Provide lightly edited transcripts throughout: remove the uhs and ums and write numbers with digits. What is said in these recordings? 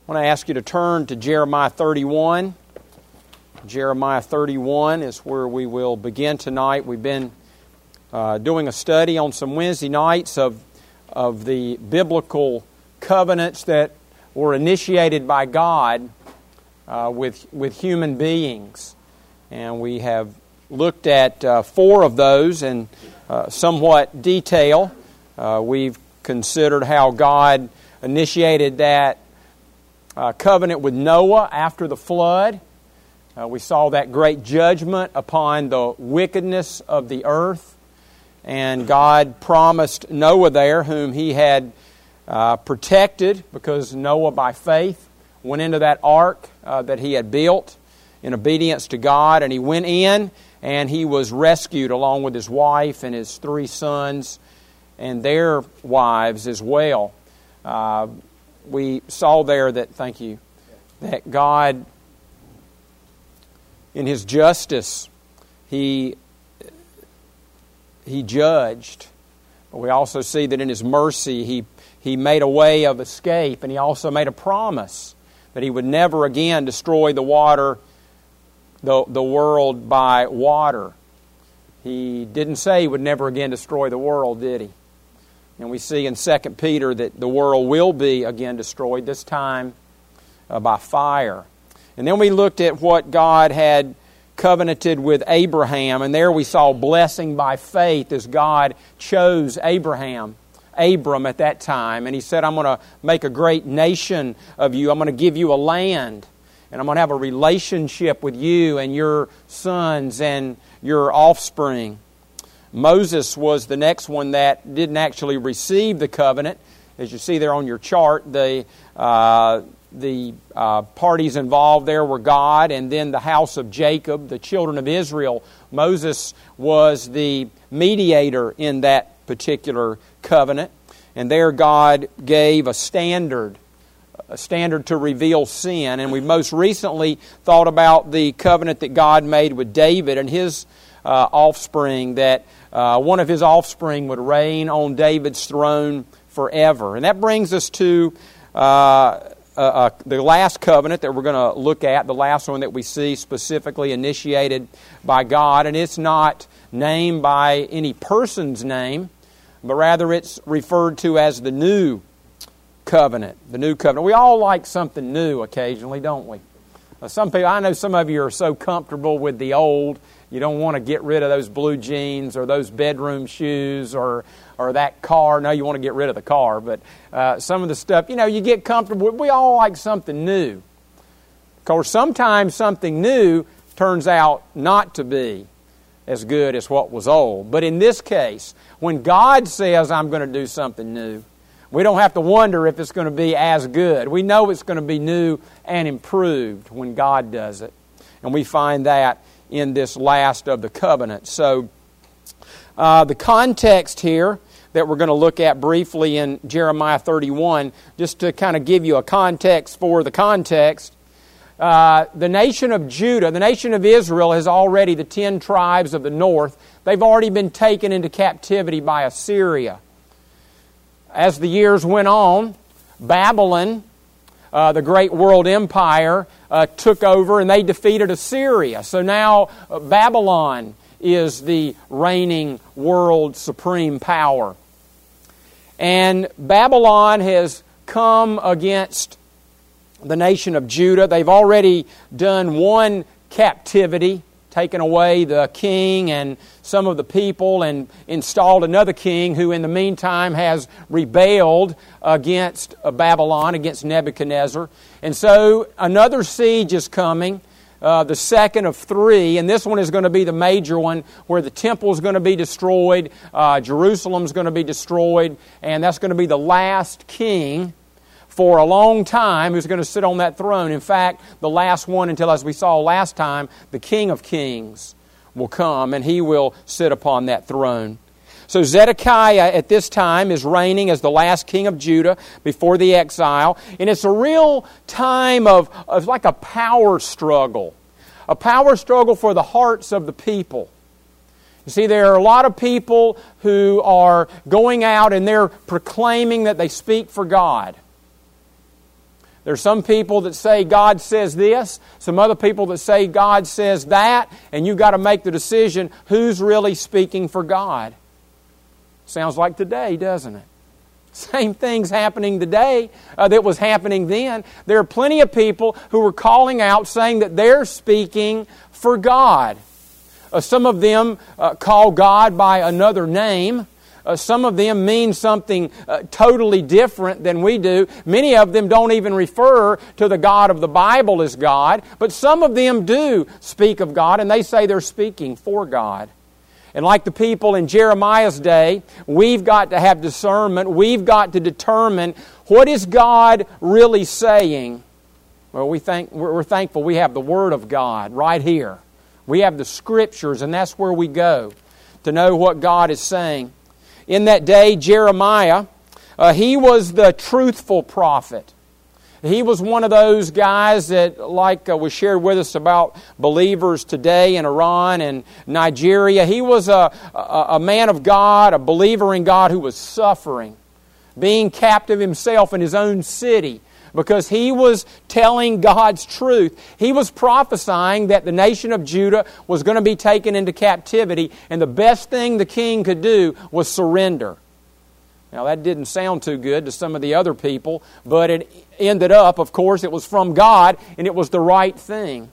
I want to ask you to turn to Jeremiah 31. Jeremiah 31 is where we will begin tonight. We've been doing a study on some Wednesday nights of the biblical covenants that were initiated by God with human beings. And we have looked at 4 of those in somewhat detail. We've considered how God initiated that covenant with Noah after the flood. We saw that great judgment upon the wickedness of the earth. And God promised Noah there, whom He had protected, because Noah by faith went into that ark that he had built in obedience to God. And he went in and he was rescued along with his wife and his 3 sons and their wives as well. We saw there that, thank you, that God, in His justice, He judged. But we also see that in His mercy, He made a way of escape, and He also made a promise that He would never again destroy the world by water. He didn't say He would never again destroy the world, did He? And we see in 2 Peter that the world will be again destroyed, this time by fire. And then we looked at what God had covenanted with Abraham, and there we saw blessing by faith as God chose Abram at that time. And He said, I'm going to make a great nation of you. I'm going to give you a land, and I'm going to have a relationship with you and your sons and your offspring. Moses was the next one that didn't actually receive the covenant. As you see there on your chart, the parties involved there were God and then the house of Jacob, the children of Israel. Moses was the mediator in that particular covenant. And there God gave a standard to reveal sin. And we most recently thought about the covenant that God made with David and his offspring, that one of his offspring would reign on David's throne forever. And that brings us to the last covenant that we're going to look at, the last one that we see specifically initiated by God. And it's not named by any person's name, but rather it's referred to as the new covenant. The new covenant. We all like something new occasionally, don't we? Some people, I know some of you are so comfortable with the old, you don't want to get rid of those blue jeans or those bedroom shoes or that car. No, you want to get rid of the car, but some of the stuff, you get comfortable with. We all like something new. Of course, sometimes something new turns out not to be as good as what was old. But in this case, when God says, I'm going to do something new, we don't have to wonder if it's going to be as good. We know it's going to be new and improved when God does it. And we find that in this last of the covenants. So the context here that we're going to look at briefly in Jeremiah 31, just to kind of give you a context for the context, the nation of Judah, the nation of Israel, has already, the 10 tribes of the north, they've already been taken into captivity by Assyria. As the years went on, Babylon, the great world empire, took over and they defeated Assyria. So now Babylon is the reigning world supreme power. And Babylon has come against the nation of Judah. They've already done one captivity, taken away the king and some of the people and installed another king who in the meantime has rebelled against Babylon, against Nebuchadnezzar. And so another siege is coming, the second of 3, and this one is going to be the major one where the temple is going to be destroyed, Jerusalem is going to be destroyed, and that's going to be the last king for a long time who's going to sit on that throne. In fact, the last one until, as we saw last time, the King of Kings will come and he will sit upon that throne. So Zedekiah at this time is reigning as the last king of Judah before the exile. And it's a real time of like a power struggle for the hearts of the people. You see, there are a lot of people who are going out and they're proclaiming that they speak for God. There's some people that say God says this, some other people that say God says that, and you've got to make the decision who's really speaking for God. Sounds like today, doesn't it? Same thing's happening today that was happening then. There are plenty of people who are calling out saying that they're speaking for God. Some of them call God by another name. Some of them mean something totally different than we do. Many of them don't even refer to the God of the Bible as God. But some of them do speak of God, and they say they're speaking for God. And like the people in Jeremiah's day, we've got to have discernment. We've got to determine, what is God really saying? Well, we're thankful we have the Word of God right here. We have the Scriptures, and that's where we go to know what God is saying. In that day, Jeremiah, he was the truthful prophet. He was one of those guys that, like was shared with us about believers today in Iran and Nigeria. He was a man of God, a believer in God who was suffering, being captive himself in his own city because he was telling God's truth. He was prophesying that the nation of Judah was going to be taken into captivity, and the best thing the king could do was surrender. Now, that didn't sound too good to some of the other people, but it ended up, of course, it was from God, and it was the right thing.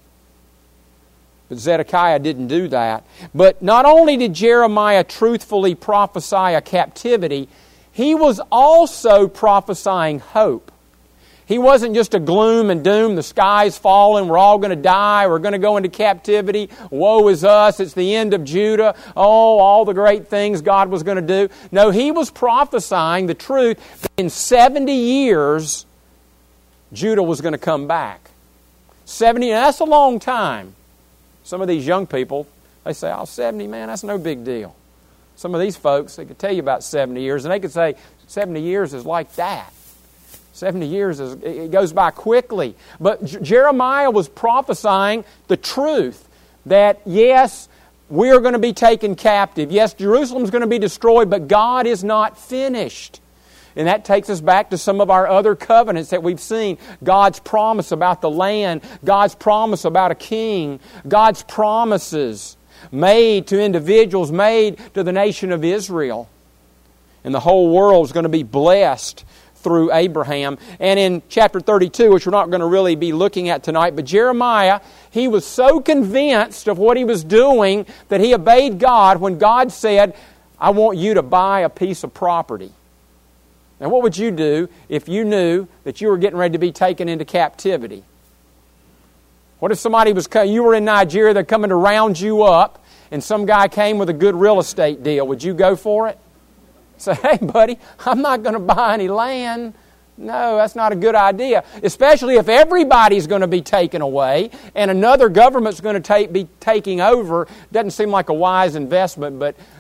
But Zedekiah didn't do that. But not only did Jeremiah truthfully prophesy a captivity, he was also prophesying hope. He wasn't just a gloom and doom, the sky's falling, we're all going to die, we're going to go into captivity, woe is us, it's the end of Judah, oh, all the great things God was going to do. No, he was prophesying the truth that in 70 years, Judah was going to come back. 70, that's a long time. Some of these young people, they say, 70, man, that's no big deal. Some of these folks, they could tell you about 70 years, and they could say, 70 years is like that. 70 years, it goes by quickly. But Jeremiah was prophesying the truth that, yes, we are going to be taken captive. Yes, Jerusalem's going to be destroyed, but God is not finished. And that takes us back to some of our other covenants that we've seen. God's promise about the land, God's promise about a king, God's promises made to individuals, made to the nation of Israel. And the whole world is going to be blessed through Abraham. And in chapter 32, which we're not going to really be looking at tonight, but Jeremiah, he was so convinced of what he was doing that he obeyed God when God said, I want you to buy a piece of property. Now, what would you do if you knew that you were getting ready to be taken into captivity? What if somebody you were in Nigeria, they're coming to round you up, and some guy came with a good real estate deal? Would you go for it? Say, hey, buddy, I'm not going to buy any land. No, that's not a good idea. Especially if everybody's going to be taken away and another government's going to be taking over. Doesn't seem like a wise investment,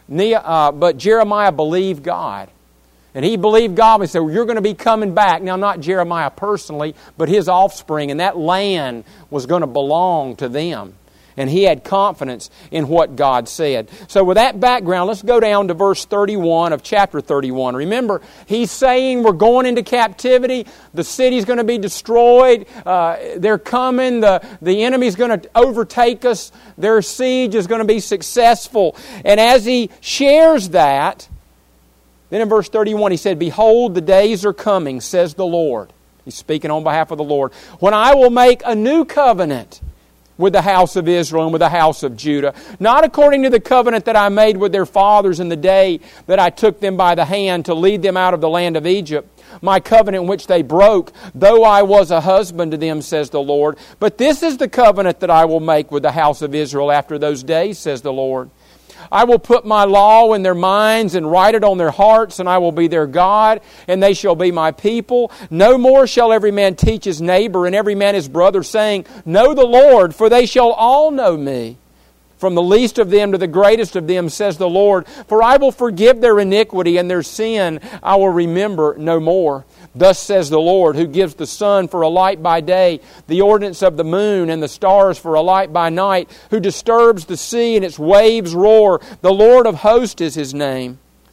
but Jeremiah believed God. And he believed God. He said, well, you're going to be coming back. Now, not Jeremiah personally, but his offspring. And that land was going to belong to them. And he had confidence in what God said. So with that background, let's go down to verse 31 of chapter 31. Remember, he's saying we're going into captivity. The city's going to be destroyed. They're coming. The enemy's going to overtake us. Their siege is going to be successful. And as he shares that, then in verse 31 he said, behold, the days are coming, says the Lord. He's speaking on behalf of the Lord. When I will make a new covenant with the house of Israel and with the house of Judah, not according to the covenant that I made with their fathers in the day that I took them by the hand to lead them out of the land of Egypt, my covenant which they broke, though I was a husband to them, says the Lord. But this is the covenant that I will make with the house of Israel after those days, says the Lord. I will put my law in their minds and write it on their hearts, and I will be their God, and they shall be my people. No more shall every man teach his neighbor and every man his brother, saying, know the Lord, for they shall all know me. From the least of them to the greatest of them, says the Lord. For I will forgive their iniquity, and their sin I will remember no more. Thus says the Lord, who gives the sun for a light by day, the ordinance of the moon and the stars for a light by night, who disturbs the sea and its waves roar. The Lord of hosts is His name.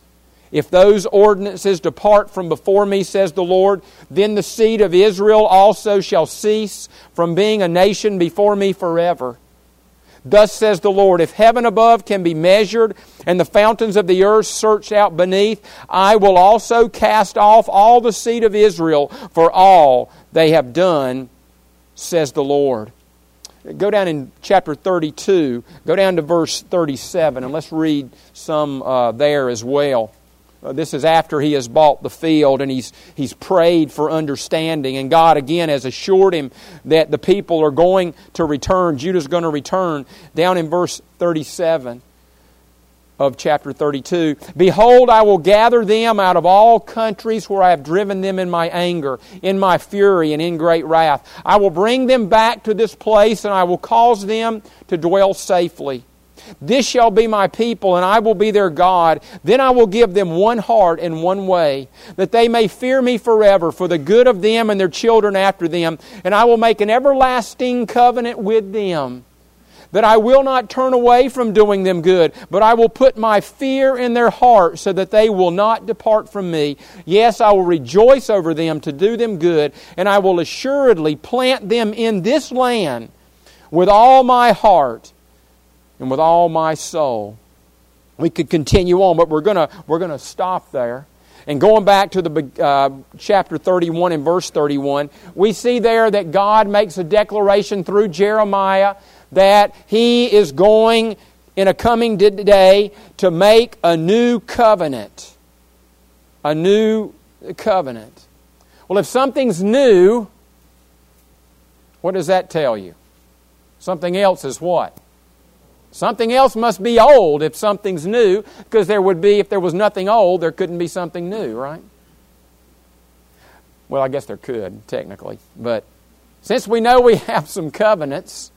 If those ordinances depart from before me, says the Lord, then the seed of Israel also shall cease from being a nation before me forever. Thus says the Lord, if heaven above can be measured and the fountains of the earth searched out beneath, I will also cast off all the seed of Israel for all they have done, says the Lord. Go down in chapter 32, go down to verse 37, and let's read some there as well. This is after he has bought the field and he's prayed for understanding. And God again has assured him that the people are going to return. Judah's going to return. Down in verse 37 of chapter 32. Behold, I will gather them out of all countries where I have driven them in my anger, in my fury, and in great wrath. I will bring them back to this place, and I will cause them to dwell safely. This shall be my people, and I will be their God. Then I will give them one heart and one way, that they may fear me forever, for the good of them and their children after them. And I will make an everlasting covenant with them, that I will not turn away from doing them good, but I will put my fear in their heart, so that they will not depart from me. Yes, I will rejoice over them to do them good, and I will assuredly plant them in this land with all my heart and with all my soul. We could continue on, but we're going to stop there. And going back to the chapter 31 and verse 31, we see there that God makes a declaration through Jeremiah that He is going in a coming day to make a new covenant. A new covenant. Well, if something's new, what does that tell you? Something else is what? Something else must be old if something's new, because there would be, if there was nothing old, there couldn't be something new, right? Well, I guess there could, technically. But since we know we have some covenants,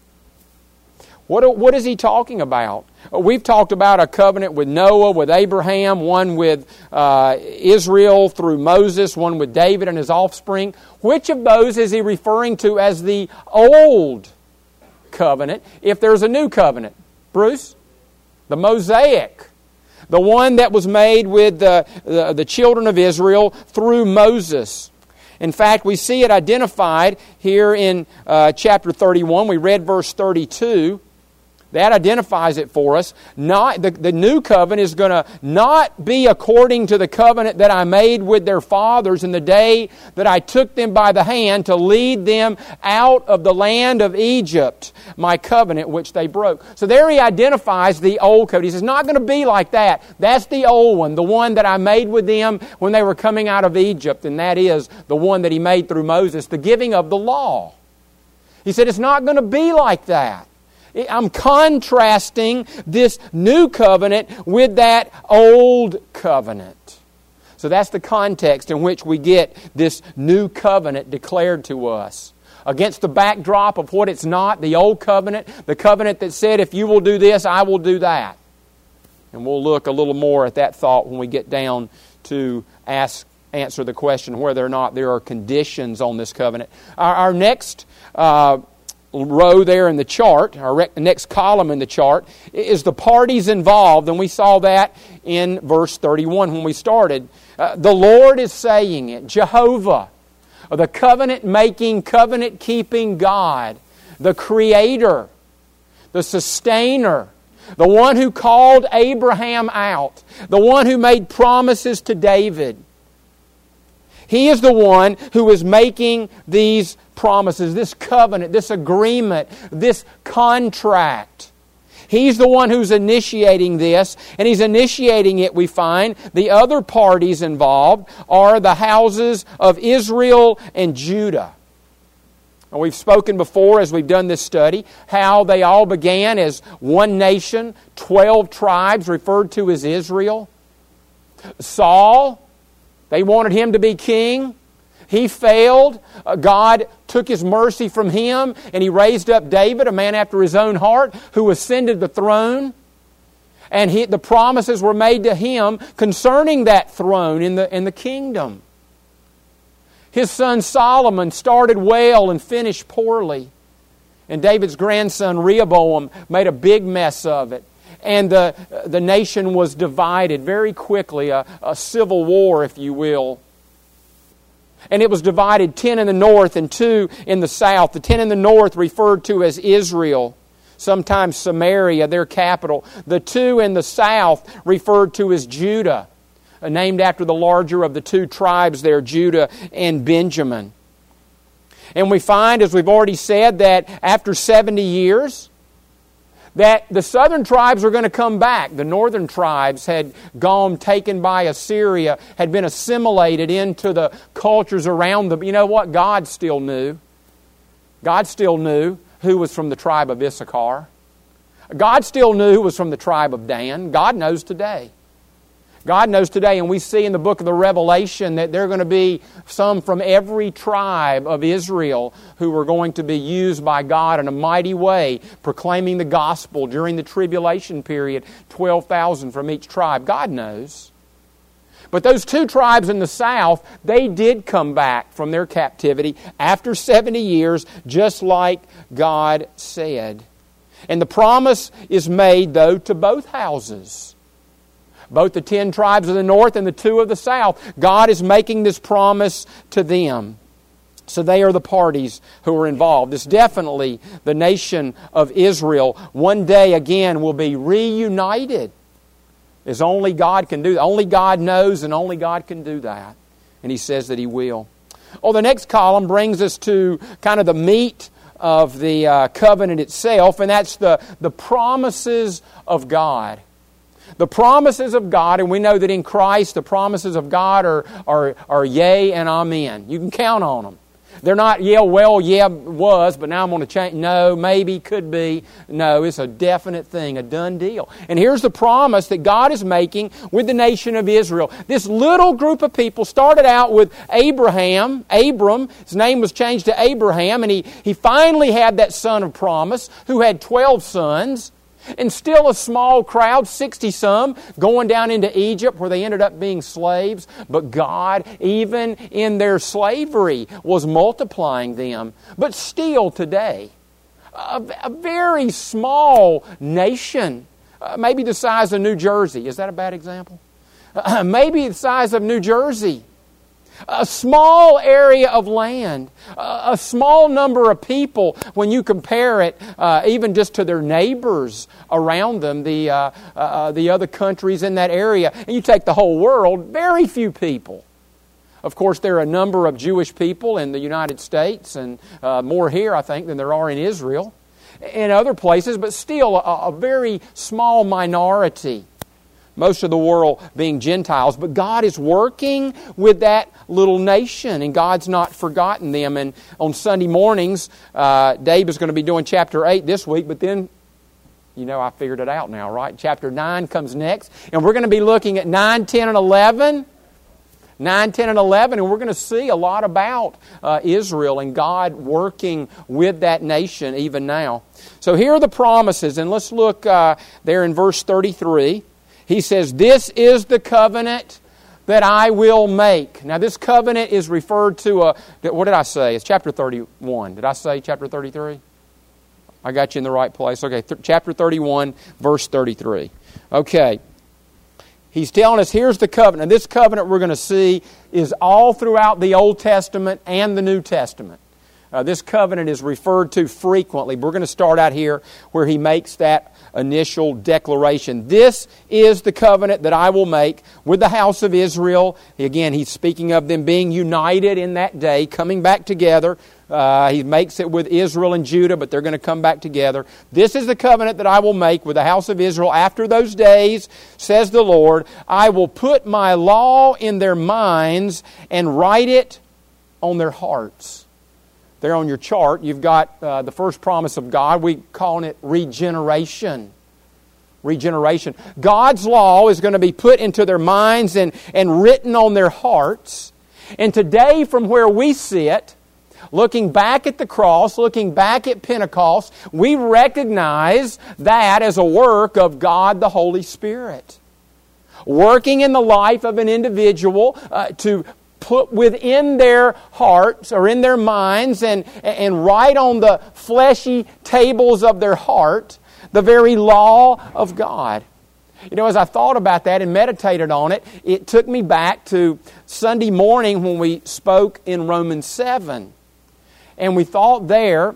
what is he talking about? We've talked about a covenant with Noah, with Abraham, one with Israel through Moses, one with David and his offspring. Which of those is he referring to as the old covenant if there's a new covenant? Bruce? The Mosaic. The one that was made with the children of Israel through Moses. In fact, we see it identified here in chapter 31. We read verse 32. That identifies it for us. Not the new covenant is going to not be according to the covenant that I made with their fathers in the day that I took them by the hand to lead them out of the land of Egypt, my covenant which they broke. So there he identifies the old covenant. He says, it's not going to be like that. That's the old one, the one that I made with them when they were coming out of Egypt, and that is the one that he made through Moses, the giving of the law. He said, it's not going to be like that. I'm contrasting this new covenant with that old covenant. So that's the context in which we get this new covenant declared to us. Against the backdrop of what it's not, the old covenant, the covenant that said, if you will do this, I will do that. And we'll look a little more at that thought when we get down to answer the question whether or not there are conditions on this covenant. Our next row there in the chart, our next column in the chart, is the parties involved, and we saw that in verse 31 when we started. The Lord is saying it. Jehovah, the covenant-making, covenant-keeping God, the Creator, the Sustainer, the one who called Abraham out, the one who made promises to David. He is the one who is making these promises, this covenant, this agreement, this contract. He's the one who's initiating this, and He's initiating it, we find. The other parties involved are the houses of Israel and Judah. And we've spoken before as we've done this study how they all began as one nation, 12 tribes referred to as Israel. Saul, they wanted him to be king. He failed. God took His mercy from him, and He raised up David, a man after His own heart, who ascended the throne. And the promises were made to him concerning that throne in the kingdom. His son Solomon started well and finished poorly. And David's grandson Rehoboam made a big mess of it. and the nation was divided very quickly, a civil war, if you will. And it was divided 10 in the north and 2 in the south. The 10 in the north referred to as Israel, sometimes Samaria, their capital. The 2 in the south referred to as Judah, named after the larger of the 2 tribes there, Judah and Benjamin. And we find, as we've already said, that after 70 years, that the southern tribes are going to come back. The northern tribes had gone taken by Assyria, had been assimilated into the cultures around them. You know what? God still knew. God still knew who was from the tribe of Issachar. God still knew who was from the tribe of Dan. God knows today. God knows today, and we see in the book of the Revelation that there are going to be some from every tribe of Israel who are going to be used by God in a mighty way, proclaiming the gospel during the tribulation period, 12,000 from each tribe. God knows. But those 2 tribes in the south, they did come back from their captivity after 70 years, just like God said. And the promise is made, though, to both houses. Both the 10 tribes of the north and the 2 of the south. God is making this promise to them. So they are the parties who are involved. It's definitely the nation of Israel. One day again will be reunited. As only God can do that. Only God knows and only God can do that. And He says that He will. Oh, the next column brings us to kind of the meat of the covenant itself, and that's the promises of God. The promises of God, and we know that in Christ the promises of God are yea and amen. You can count on them. They're not, yeah, was, but now I'm going to change. No, maybe, could be. No, it's a definite thing, a done deal. And here's the promise that God is making with the nation of Israel. This little group of people started out with Abram. His name was changed to Abraham, and he finally had that son of promise who had 12 sons. And still a small crowd, 60-some, going down into Egypt where they ended up being slaves. But God, even in their slavery, was multiplying them. But still today, a very small nation, maybe the size of New Jersey. Is that a bad example? Maybe the size of New Jersey. A small area of land, a small number of people when you compare it even just to their neighbors around them, the other countries in that area. And you take the whole world, very few people. Of course, there are a number of Jewish people in the United States, and more here, I think, than there are in Israel and other places, but still a very small minority. Most of the world being Gentiles. But God is working with that little nation, and God's not forgotten them. And on Sunday mornings, Dave is going to be doing chapter 8 this week, but then, you know, I figured it out now, right? Chapter 9 comes next, and we're going to be looking at 9, 10, and 11. 9, 10, and 11, and we're going to see a lot about Israel and God working with that nation even now. So here are the promises, and let's look there in verse 33. He says, "This is the covenant that I will make." Now this covenant is referred to, what did I say? It's chapter 31. Did I say chapter 33? I got you in the right place. Okay, chapter 31, verse 33. Okay. He's telling us here's the covenant. And this covenant we're going to see is all throughout the Old Testament and the New Testament. This covenant is referred to frequently. We're going to start out here where he makes that initial declaration. "This is the covenant that I will make with the house of Israel." Again, he's speaking of them being united in that day, coming back together. He makes it with Israel and Judah, but they're going to come back together. "This is the covenant that I will make with the house of Israel after those days, says the Lord. I will put my law in their minds and write it on their hearts." There on your chart, you've got the first promise of God. We call it regeneration. Regeneration. God's law is going to be put into their minds and written on their hearts. And today, from where we sit, looking back at the cross, looking back at Pentecost, we recognize that as a work of God the Holy Spirit. Working in the life of an individual to put within their hearts or in their minds and write on the fleshy tables of their heart The very law of God. You know, as I thought about that and meditated on it, it took me back to Sunday morning when we spoke in Romans 7. And we thought there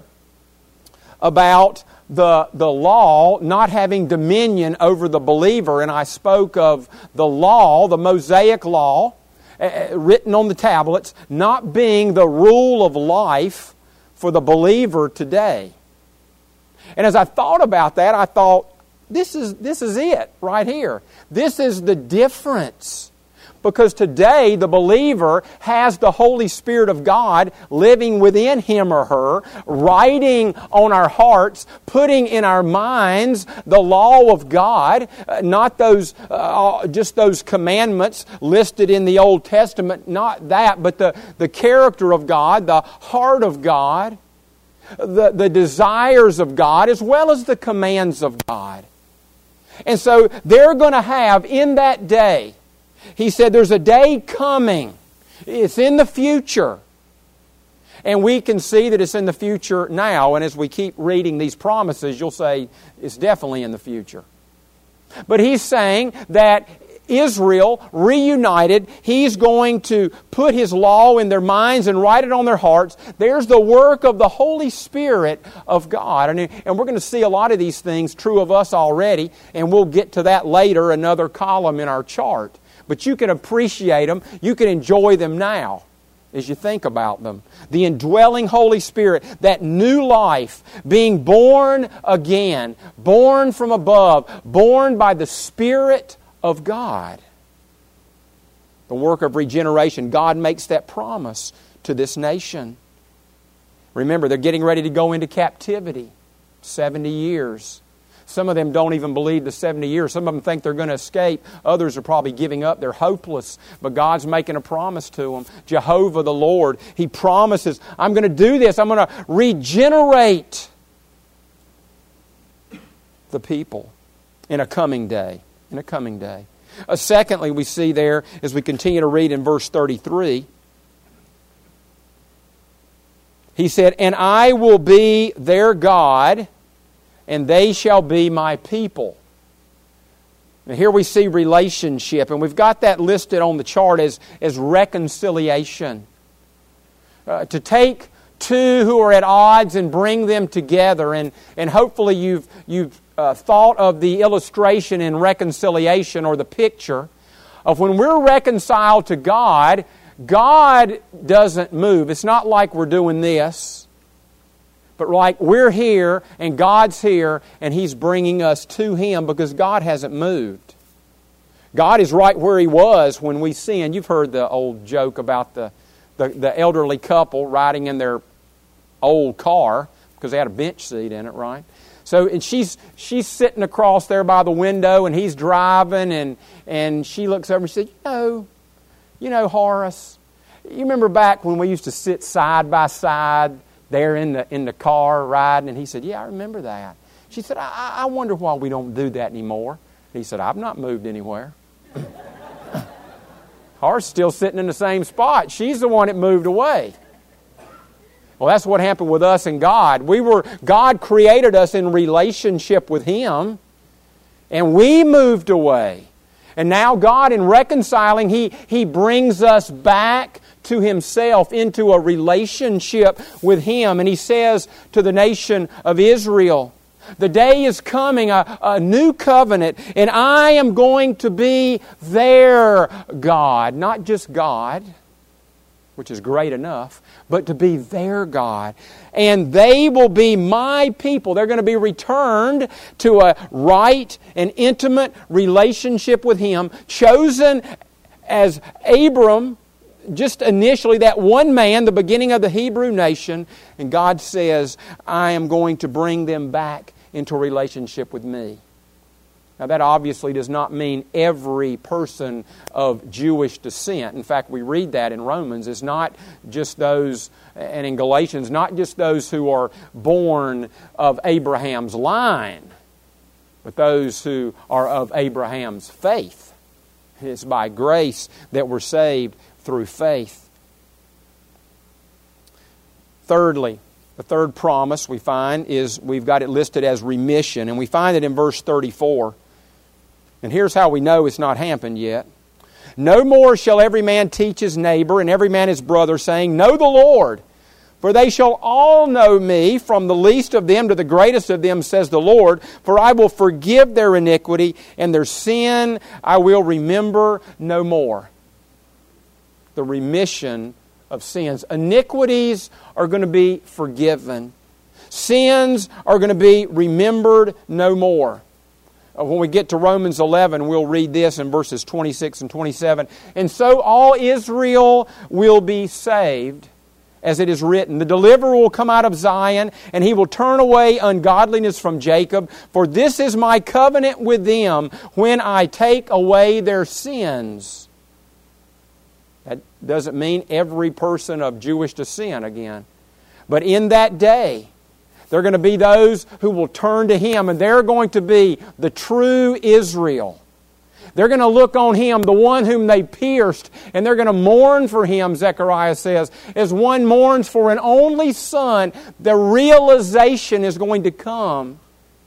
about the law not having dominion over the believer. And I spoke of the law, the Mosaic law, written on the tablets, not being the rule of life for the believer today. And as I thought about that, I thought, this is it right here. This is the difference. Because today the believer has the Holy Spirit of God living within him or her, writing on our hearts, putting in our minds the law of God, not those just those commandments listed in the Old Testament, not that, but the character of God, the heart of God, the desires of God, as well as the commands of God. And so they're going to have in that day, he said there's a day coming. It's in the future. And we can see that it's in the future now. And as we keep reading these promises, you'll say it's definitely in the future. But he's saying that Israel, reunited, he's going to put his law in their minds and write it on their hearts. There's the work of the Holy Spirit of God. And we're going to see a lot of these things true of us already, and we'll get to that later, another column in our chart. But you can appreciate them, you can enjoy them now as you think about them. The indwelling Holy Spirit, that new life, being born again, born from above, born by the Spirit of God. The work of regeneration, God makes that promise to this nation. Remember, they're getting ready to go into captivity. 70 years. Some of them don't even believe the 70 years. Some of them think they're going to escape. Others are probably giving up. They're hopeless. But God's making a promise to them. Jehovah the Lord, He promises, I'm going to do this. I'm going to regenerate the people in a coming day. In a coming day. Secondly, we see there, as we continue to read in verse 33, He said, and I will be their God, and they shall be my people. Now here we see relationship, and we've got that listed on the chart as reconciliation. To take two who are at odds and bring them together, and hopefully you've thought of the illustration in reconciliation, or the picture of when we're reconciled to God, God doesn't move. It's not like we're doing this. But like we're here and God's here and He's bringing us to Him because God hasn't moved. God is right where He was when we sinned. You've heard the old joke about the elderly couple riding in their old car because they had a bench seat in it, right? So and she's sitting across there by the window and he's driving and she looks over and she said, you know, Horace, you remember back when we used to sit side by side there in the car riding? And he said, yeah, I remember that. She said, I wonder why we don't do that anymore. He said, I've not moved anywhere. Horace still sitting in the same spot. She's the one that moved away. Well, that's what happened with us and God. God created us in relationship with Him, and we moved away. And now God, in reconciling, He brings us back to Himself into a relationship with Him. And He says to the nation of Israel, the day is coming, a new covenant, and I am going to be their God. Not just God, which is great enough, but to be their God. And they will be my people. They're going to be returned to a right and intimate relationship with Him, chosen as Abram, just initially, that one man, the beginning of the Hebrew nation, and God says, I am going to bring them back into a relationship with me. Now that obviously does not mean every person of Jewish descent. In fact, we read that in Romans. It's not just those, and in Galatians, not just those who are born of Abraham's line, but those who are of Abraham's faith. It's by grace that we're saved through faith. Thirdly, The third promise we find is we've got it listed as remission, and we find it in verse 34. And here's how we know it's not happened yet. No more shall every man teach his neighbor and every man his brother, saying, Know the Lord, for they shall all know me, from the least of them to the greatest of them, says the Lord, for I will forgive their iniquity, and their sin I will remember no more. The remission of sins. Iniquities are going to be forgiven. Sins are going to be remembered no more. When we get to Romans 11, we'll read this in verses 26 and 27. And so all Israel will be saved, as it is written. The deliverer will come out of Zion, and he will turn away ungodliness from Jacob. For this is my covenant with them when I take away their sins. That doesn't mean every person of Jewish descent again. But in that day, there are going to be those who will turn to Him, and they're going to be the true Israel. They're going to look on Him, the one whom they pierced, and they're going to mourn for Him, Zechariah says. As one mourns for an only son, the realization is going to come.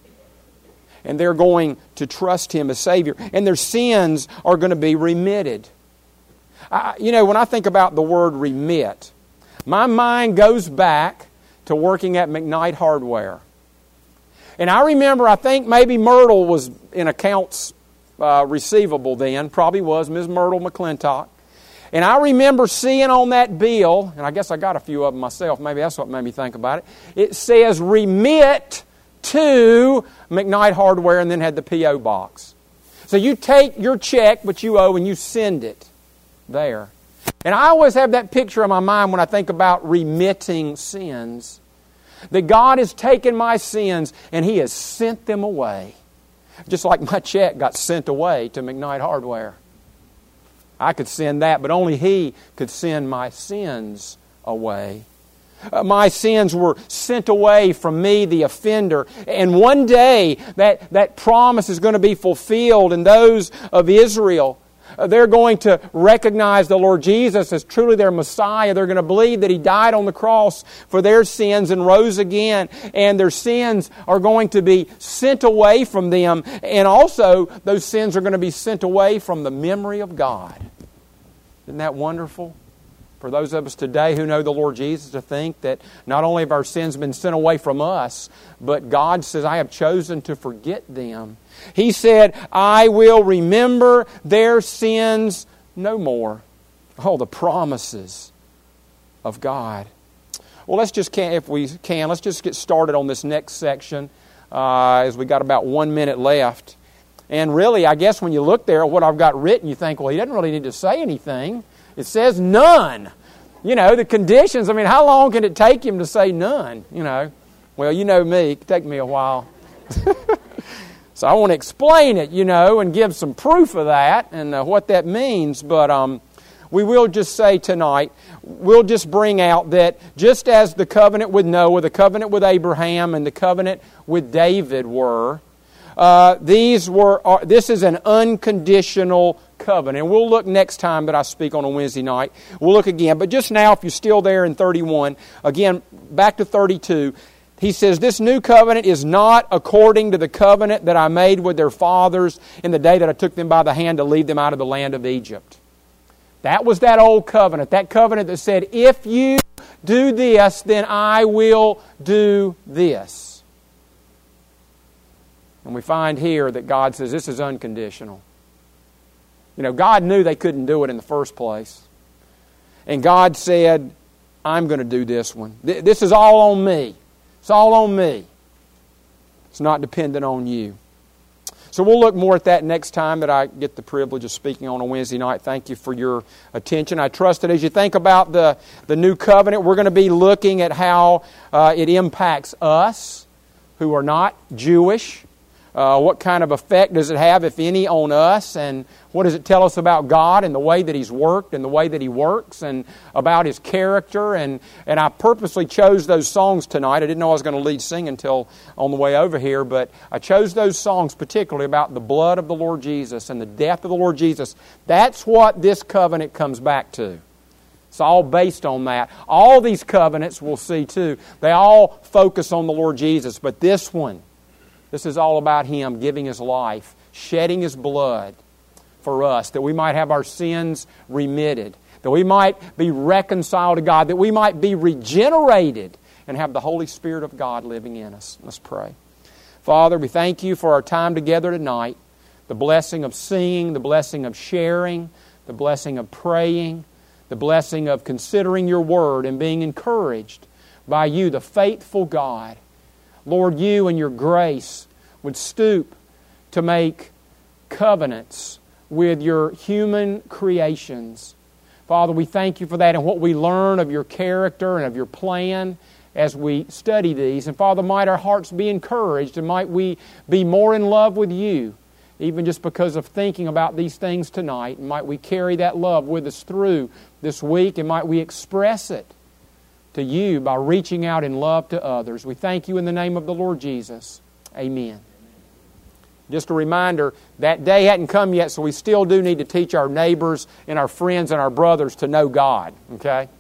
And they're going to trust Him as Savior. And their sins are going to be remitted. When I think about the word remit, my mind goes back to working at McKnight Hardware. And I remember, I think maybe Myrtle was in accounts receivable then, probably was, Ms. Myrtle McClintock. And I remember seeing on that bill, and I guess I got a few of them myself, maybe that's what made me think about it, it says remit to McKnight Hardware, and then had the P.O. box. So you take your check, which you owe, and you send it there. And I always have that picture in my mind when I think about remitting sins. That God has taken my sins and He has sent them away. Just like my check got sent away to McKnight Hardware. I could send that, but only He could send my sins away. My sins were sent away from me, the offender. And one day that promise is going to be fulfilled, and those of Israel, they're going to recognize the Lord Jesus as truly their Messiah. They're going to believe that He died on the cross for their sins and rose again. And their sins are going to be sent away from them. And also, those sins are going to be sent away from the memory of God. Isn't that wonderful? For those of us today who know the Lord Jesus, to think that not only have our sins been sent away from us, but God says, I have chosen to forget them. He said, I will remember their sins no more. Oh, the promises of God. Well, let's just get started on this next section as we got about 1 minute left. And really, I guess when you look there at what I've got written, you think, well, he doesn't really need to say anything. It says none. The conditions, how long can it take him to say none? Well, you know me, it can take me a while. So I want to explain it, and give some proof of that and what that means. But we will just say tonight, we'll just bring out that just as the covenant with Noah, the covenant with Abraham, and the covenant with David were, this is an unconditional covenant. And we'll look next time that I speak on a Wednesday night. We'll look again. But just now, if you're still there in 31, again, back to 32, he says, this new covenant is not according to the covenant that I made with their fathers in the day that I took them by the hand to lead them out of the land of Egypt. That was that old covenant. That covenant that said, if you do this, then I will do this. And we find here that God says this is unconditional. God knew they couldn't do it in the first place. And God said, I'm going to do this one. This is all on me. It's all on me. It's not dependent on you. So we'll look more at that next time that I get the privilege of speaking on a Wednesday night. Thank you for your attention. I trust that as you think about the new covenant, we're going to be looking at how it impacts us who are not Jewish. What kind of effect does it have, if any, on us? And what does it tell us about God and the way that He's worked and the way that He works and about His character? And I purposely chose those songs tonight. I didn't know I was going to lead sing until on the way over here, but I chose those songs particularly about the blood of the Lord Jesus and the death of the Lord Jesus. That's what this covenant comes back to. It's all based on that. All these covenants, we'll see too, they all focus on the Lord Jesus. But this one, this is all about Him giving His life, shedding His blood for us, that we might have our sins remitted, that we might be reconciled to God, that we might be regenerated and have the Holy Spirit of God living in us. Let's pray. Father, we thank You for our time together tonight, the blessing of singing, the blessing of sharing, the blessing of praying, the blessing of considering Your Word and being encouraged by You, the faithful God. Lord, You in Your grace would stoop to make covenants with Your human creations. Father, we thank You for that and what we learn of Your character and of Your plan as we study these. And Father, might our hearts be encouraged and might we be more in love with You, even just because of thinking about these things tonight. And might we carry that love with us through this week, and might we express it to You by reaching out in love to others. We thank You in the name of the Lord Jesus. Amen. Just a reminder, that day hadn't come yet, so we still do need to teach our neighbors and our friends and our brothers to know God. Okay?